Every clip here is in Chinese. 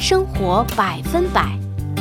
生活100%。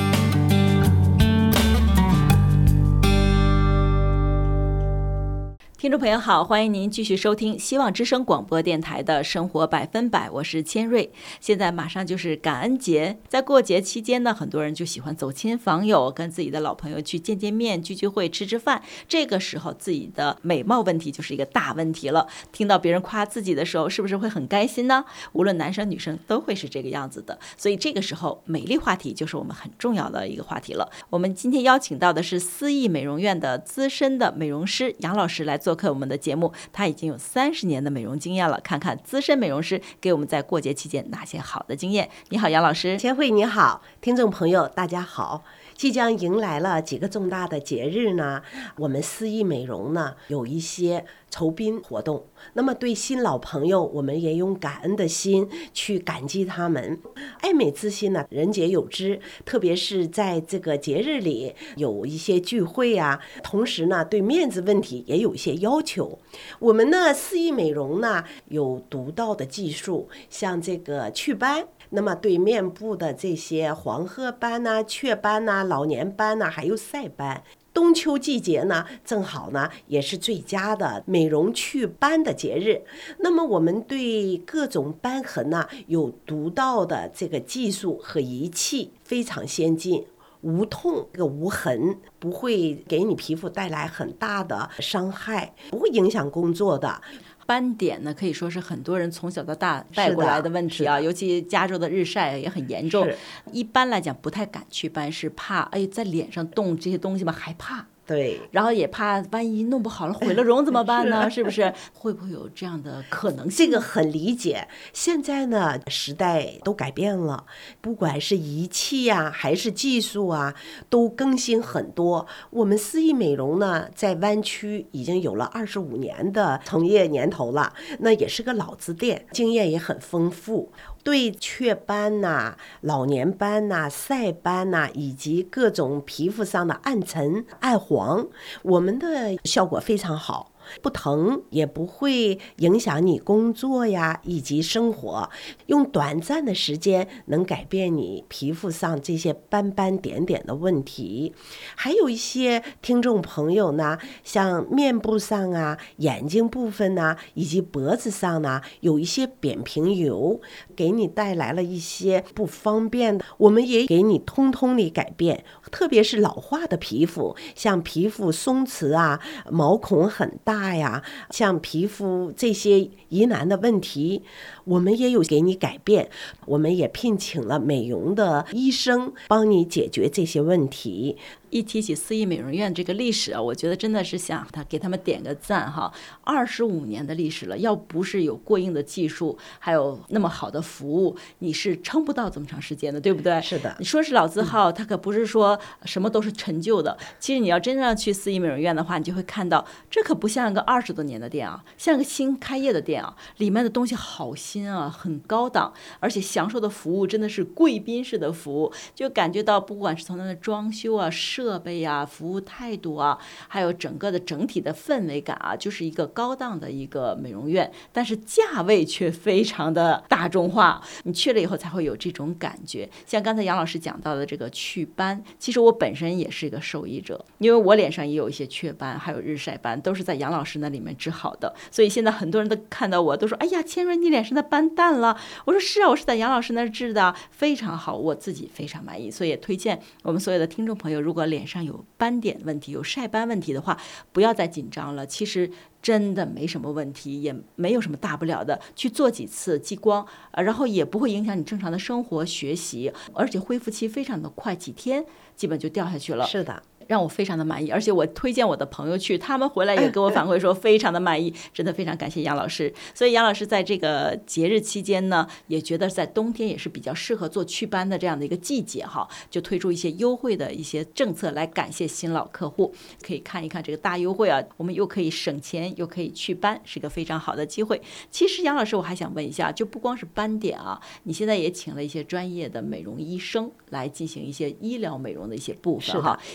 听众朋友好，欢迎您继续收听希望之声广播电台的生活100%，我是千瑞。现在马上就是感恩节，在过节期间呢，很多人就喜欢走亲访友，跟自己的老朋友去见见面、聚聚会、吃吃饭。这个时候自己的美貌问题就是一个大问题了。听到别人夸自己的时候，是不是会很开心呢？无论男生女生都会是这个样子的。所以这个时候美丽话题就是我们很重要的一个话题了。我们今天邀请到的是思逸美容院的资深的美容师杨老师来做客我们的节目，他已经有30年的美容经验了，看看资深美容师给我们在过节期间哪些好的经验。你好，杨老师。 千惠你好，听众朋友大家好。即将迎来了几个重大的节日呢，我们思逸美容呢有一些酬宾活动，那么对新老朋友我们也用感恩的心去感激他们。爱美之心呢人皆有之，特别是在这个节日里有一些聚会啊，同时呢对面子问题也有一些要求。我们呢思逸美容呢有独到的技术，像这个祛斑，那么对面部的这些黄褐斑啊、雀斑啊、老年斑啊，还有晒斑，冬秋季节呢正好呢也是最佳的美容祛斑的节日。那么我们对各种斑痕呢有独到的这个技术和仪器，非常先进，无痛无痕，不会给你皮肤带来很大的伤害，不会影响工作的。 斑点呢，可以说是很多人从小到大带过来的问题啊，尤其加州的日晒也很严重。一般来讲不太敢祛斑，是怕在脸上动这些东西嘛，害怕。 对， 然后也怕万一弄不好了毁了容怎么办呢？是不是？会不会有这样的可能性？ 这个很理解。现在呢，时代都改变了，不管是仪器啊，还是技术啊，都更新很多。我们思逸美容呢，在湾区已经有了25年的从业年头了，那也是个老字店，经验也很丰富。对雀斑呐、老年斑呐、晒斑呐，以及各种皮肤上的暗沉、暗黄，我们的效果非常好，不疼，也不会影响你工作呀以及生活，用短暂的时间能改变你皮肤上这些斑斑点点的问题。还有一些听众朋友呢，像面部上啊、眼睛部分啊，以及脖子上呢，有一些扁平疣，给你带来了一些不方便的，我们也给你通通的改变。特别是老化的皮肤，像皮肤松弛啊、毛孔很大呀，像皮肤这些疑难的问题，我们也有给你改变。我们也聘请了美容的医生帮你解决这些问题。 一提起思逸美容院这个历史啊，我觉得真的是想给他们点个赞哈！25年的历史了，要不是有过硬的技术，还有那么好的服务，你是撑不到这么长时间的，对不对？ 是的。 你说是老字号，它可不是说什么都是陈旧的。其实你要真正去思逸美容院的话，你就会看到，这可不像个20多年的店啊，像个新开业的店啊，里面的东西好新啊，很高档，而且享受的服务真的是贵宾式的服务，就感觉到不管是从它的装修啊、设备啊、服务态度啊，还有整个的整体的氛围感啊，就是一个高档的一个美容院，但是价位却非常的大众化，你去了以后才会有这种感觉。像刚才杨老师讲到的这个祛斑，其实我本身也是一个受益者，因为我脸上也有一些雀斑，还有日晒斑，都是在杨老师那里面治好的。所以现在很多人都看到我都说，哎呀，千瑞你脸上的斑淡了。我说是啊，我是在杨老师那儿治的，非常好，我自己非常满意。所以也推荐我们所有的听众朋友，如果脸上有斑点问题、有晒斑问题的话，不要再紧张了。其实真的没什么问题，也没有什么大不了的，去做几次激光，然后也不会影响你正常的生活学习，而且恢复期非常的快，几天基本就掉下去了。 是的。 让我非常的满意，而且我推荐我的朋友去，他们回来也给我反馈说非常的满意，真的非常感谢杨老师。所以杨老师在这个节日期间呢，也觉得在冬天也是比较适合做祛斑的这样的一个季节哈，就推出一些优惠的一些政策来感谢新老客户。可以看一看这个大优惠啊，我们又可以省钱又可以祛斑，是个非常好的机会。其实杨老师我还想问一下，就不光是斑点啊，你现在也请了一些专业的美容医生来进行一些医疗美容的一些部分哈，也可以帮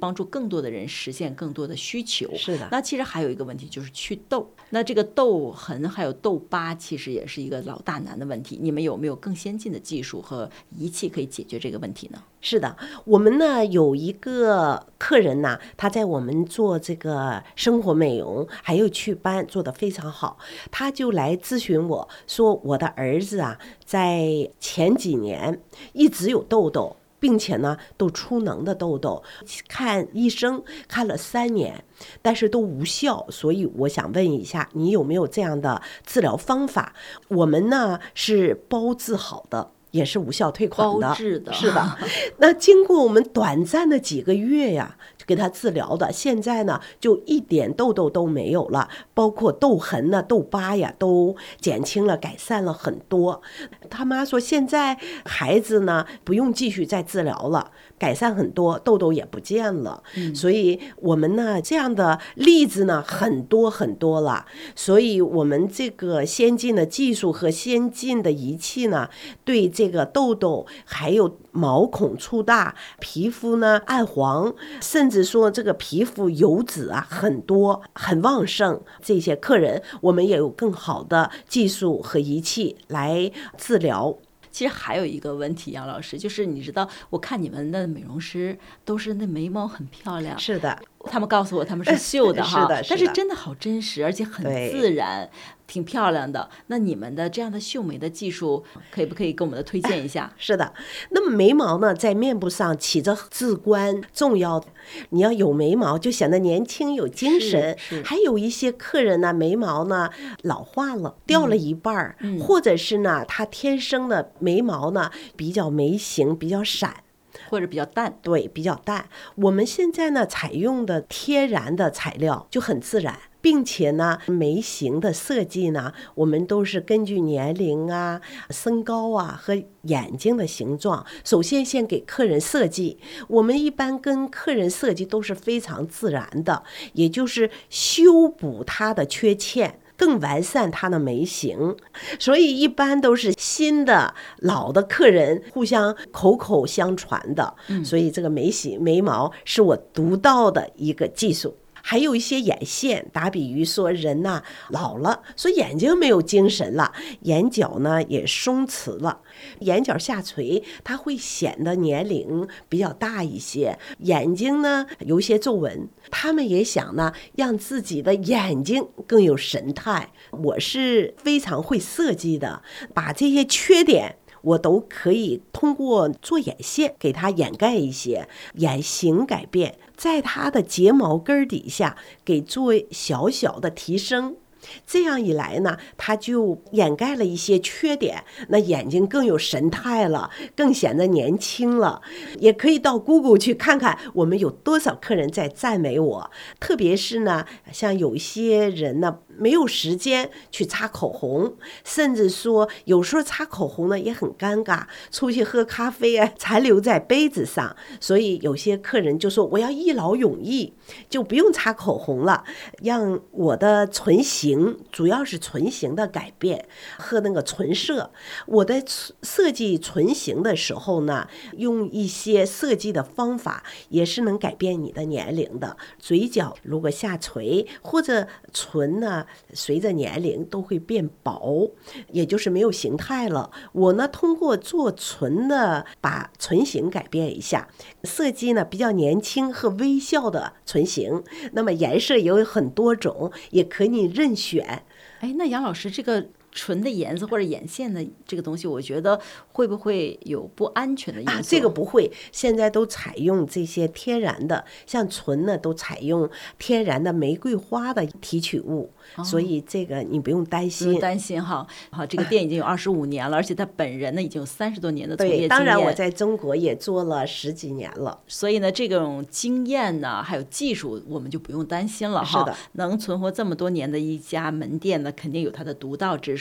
帮助更多的人实现更多的需求。 是的。 那其实还有一个问题就是祛痘，那这个痘痕还有痘疤其实也是一个老大难的问题，你们有没有更先进的技术和仪器可以解决这个问题呢？ 是的，我们呢有一个客人呢，他在我们做这个生活美容还有祛斑做得非常好，他就来咨询我说，我的儿子啊，在前几年一直有痘痘，并且呢都出脓的痘痘，看医生看了3年，但是都无效，所以我想问一下，你有没有这样的治疗方法？我们呢是包治好的，也是无效退款的， 包治的， 是的。那经过我们短暂的几个月呀，就给他治疗的，现在呢就一点痘痘都没有了，包括痘痕呢、痘疤呀都减轻了，改善了很多。他妈说现在孩子呢不用继续再治疗了，改善很多，痘痘也不见了。所以我们呢这样的例子呢很多很多了，所以我们这个先进的技术和先进的仪器呢，对这个痘痘还有毛孔粗大、皮肤呢暗黄，甚至说这个皮肤油脂啊很多很旺盛，这些客人我们也有更好的技术和仪器来治疗。 其实还有一个问题，杨老师，就是你知道，我看你们的美容师都是那眉毛很漂亮， 是的， 他们告诉我他们是绣的哈， 是的， 但是真的好真实，而且很自然，挺漂亮的。那你们的这样的绣眉的技术，可不可以给我们的推荐一下？ 是的，那么眉毛呢，在面部上起着至关重要的，你要有眉毛就显得年轻有精神。还有一些客人呢，眉毛呢老化了，掉了一半，或者是呢，他天生的眉毛呢比较眉形比较闪。 或者比较淡， 对，比较淡。我们现在呢，采用的天然的材料就很自然，并且呢，眉形的设计呢，我们都是根据年龄啊、身高啊和眼睛的形状，首先先给客人设计。我们一般跟客人设计都是非常自然的，也就是修补他的缺陷，更完善他的眉形。所以一般都是新的老的客人互相口口相传的，所以这个眉毛是我独到的一个技术。还有一些眼线，打比喻说人呐老了，说眼睛没有精神了，眼角呢也松弛了，眼角下垂，它会显得年龄比较大一些，眼睛呢有一些皱纹，他们也想呢让自己的眼睛更有神态。我是非常会设计的，把这些缺点我都可以通过做眼线给它掩盖一些，眼型改变，在它的睫毛根底下给做小小的提升。这样一来呢，它就掩盖了一些缺点，那眼睛更有神态了，更显得年轻了。也可以到 Google 去看看我们有多少客人在赞美我，特别是呢，像有一些人呢没有时间去擦口红，甚至说有时候擦口红呢也很尴尬，出去喝咖啡啊残留在杯子上，所以有些客人就说我要一劳永逸，就不用擦口红了，让我的唇形主要是唇形的改变和那个唇色。我在设计唇形的时候呢，用一些设计的方法也是能改变你的年龄的。嘴角如果下垂，或者唇呢随着年龄都会变薄，也就是没有形态了。我呢通过做唇的把唇形改变一下，设计呢比较年轻和微笑的唇形，那么颜色也有很多种，也可以任选。 那杨老师，这个唇的颜色或者眼线的这个东西，我觉得会不会有不安全的因素？ 这个不会，现在都采用这些天然的，像唇呢都采用天然的玫瑰花的提取物，所以这个你不用担心。 不用担心哈。好，这个店已经有25年了，而且他本人呢已经有30多年的从业经验。 对，当然我在中国也做了10几年了， 所以呢，这种经验呢，还有技术，我们就不用担心了哈。 是的， 能存活这么多年的一家门店呢，肯定有它的独到之处。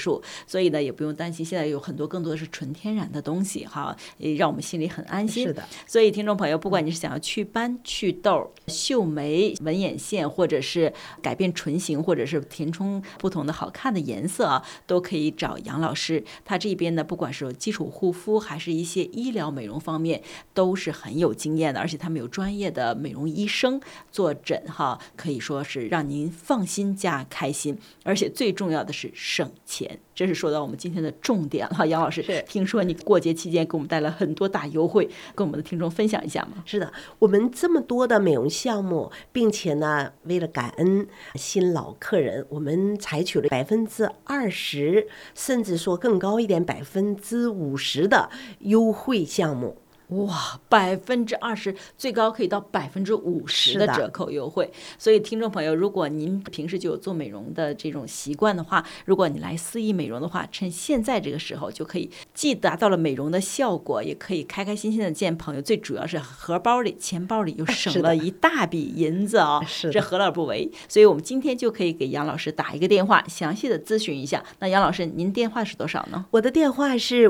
数，所以呢也不用担心，现在有很多更多的是纯天然的东西哈，也让我们心里很安心。 是的， 所以听众朋友，不管你是想要祛斑、祛痘、秀眉、纹眼线，或者是改变唇形，或者是填充不同的好看的颜色啊，都可以找杨老师。他这边呢，不管是基础护肤还是一些医疗美容方面，都是很有经验的，而且他们有专业的美容医生坐诊哈，可以说是让您放心加开心，而且最重要的是省钱。这是说到我们今天的重点了，杨老师，听说你过节期间给我们带来很多大优惠，跟我们的听众分享一下吗？ 是的，我们这么多的美容项目，并且呢，为了感恩新老客人，我们采取了20%，甚至说更高一点50%的优惠项目。 哇，20%，最高可以到50%的折扣优惠。所以听众朋友，如果您平时就有做美容的这种习惯的话，如果你来四亿美容的话，趁现在这个时候就可以既达到了美容的效果，也可以开开心心的见朋友，最主要是荷包里钱包里又省了一大笔银子啊，这何乐而不为？所以我们今天就可以给杨老师打一个电话，详细的咨询一下。那杨老师，您电话是多少呢？ 我的电话是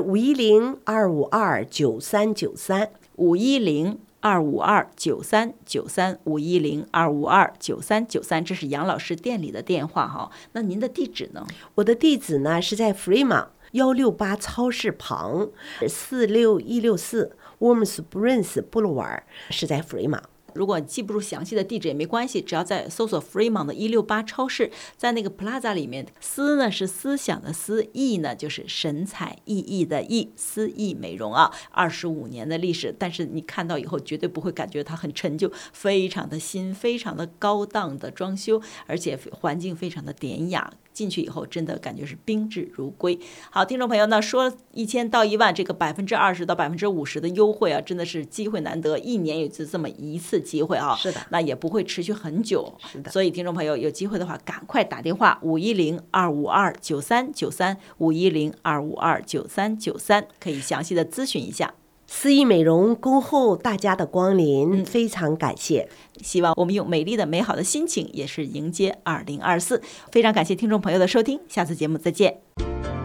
510-252-9393，510-252-9393，这是杨老师店里的电话哈。那您的地址呢？ 我的地址呢是在 Fremont 168超市旁46164 Warm Springs Boulevard， 是在 Fremont。 如果记不住详细的地址也没关系，只要在搜索 Fremont 的168超市，在那个 Plaza 里面，思呢是思想的思，意呢就是神采奕奕的奕，思意美容啊，25年的历史，但是你看到以后绝对不会感觉它很陈旧，非常的新，非常的高档的装修，而且环境非常的典雅。进去以后真的感觉是宾至如归。好，听众朋友，那说1000到1万这个20%到50%的优惠啊，真的是机会难得，一年也就这么一次机会啊。 是的， 那也不会持续很久。 是的， 所以听众朋友有机会的话，赶快打电话510-252-9393，510-252-9393，可以详细的咨询一下。 四亿美容恭候大家的光临，非常感谢。 希望我们用美丽的美好的心情也是迎接2024。非常感谢听众朋友的收听，下次节目再见。